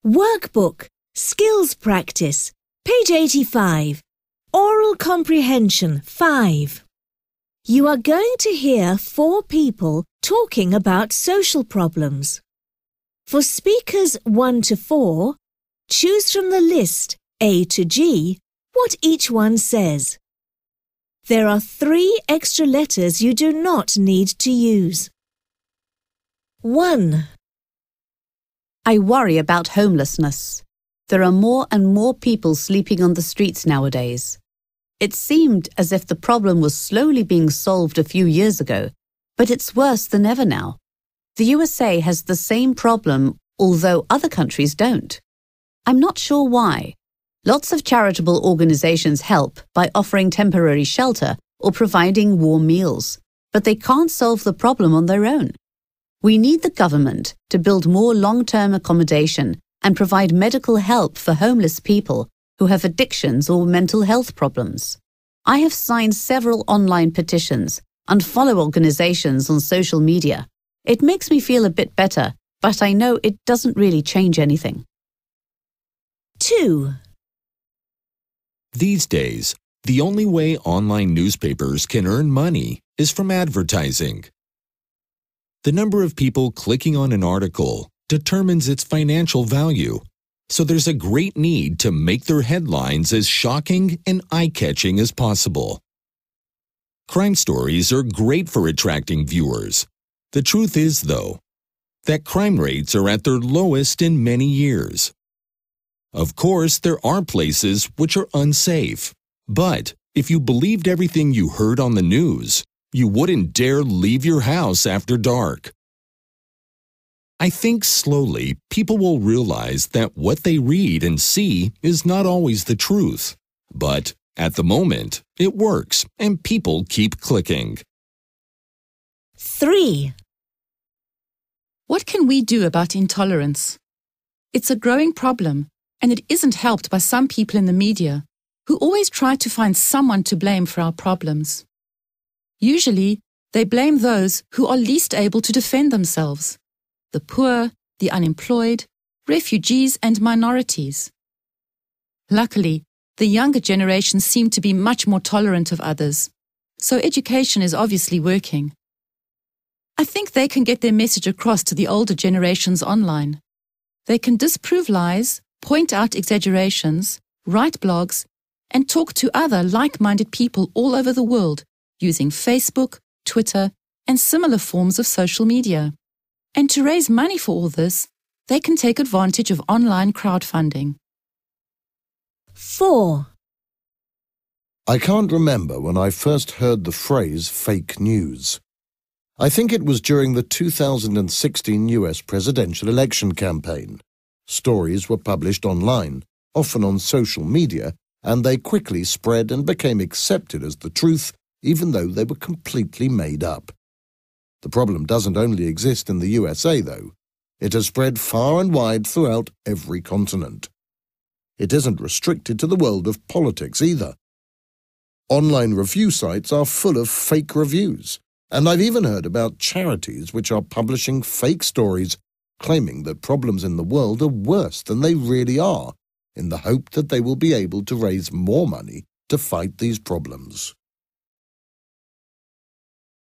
Workbook, Skills Practice, page 85. Oral Comprehension 5. You are going to hear 4 people talking about social problems. For speakers 1 to 4, choose from the list A to G what each one says. There are 3 extra letters you do not need to use. 1. I worry about homelessness. There are more and more people sleeping on the streets nowadays. It seemed as if the problem was slowly being solved a few years ago, but it's worse than ever now. The USA has the same problem, although other countries don't. I'm not sure why. Lots of charitable organizations help by offering temporary shelter or providing warm meals, but they can't solve the problem on their own. We need the government to build more long-term accommodation and provide medical help for homeless people who have addictions or mental health problems. I have signed several online petitions and follow organizations on social media. It makes me feel a bit better, but I know it doesn't really change anything. 2. These days, the only way online newspapers can earn money is from advertising. The number of people clicking on an article determines its financial value, so there's a great need to make their headlines as shocking and eye-catching as possible. Crime stories are great for attracting viewers. The truth is, though, that crime rates are at their lowest in many years. Of course, there are places which are unsafe, but if you believed everything you heard on the news, you wouldn't dare leave your house after dark. I think slowly people will realize that what they read and see is not always the truth. But at the moment, it works and people keep clicking. 3. What can we do about intolerance? It's a growing problem, and it isn't helped by some people in the media who always try to find someone to blame for our problems. Usually, they blame those who are least able to defend themselves: the poor, the unemployed, refugees and minorities. Luckily, the younger generation seem to be much more tolerant of others, so education is obviously working. I think they can get their message across to the older generations online. They can disprove lies, point out exaggerations, write blogs, and talk to other like-minded people all over the world using Facebook, Twitter, and similar forms of social media. And to raise money for all this, they can take advantage of online crowdfunding. 4. I can't remember when I first heard the phrase fake news. I think it was during the 2016 US presidential election campaign. Stories were published online, often on social media, and they quickly spread and became accepted as the truth, even though they were completely made up. The problem doesn't only exist in the USA, though. It has spread far and wide throughout every continent. It isn't restricted to the world of politics either. Online review sites are full of fake reviews, and I've even heard about charities which are publishing fake stories claiming that problems in the world are worse than they really are, in the hope that they will be able to raise more money to fight these problems.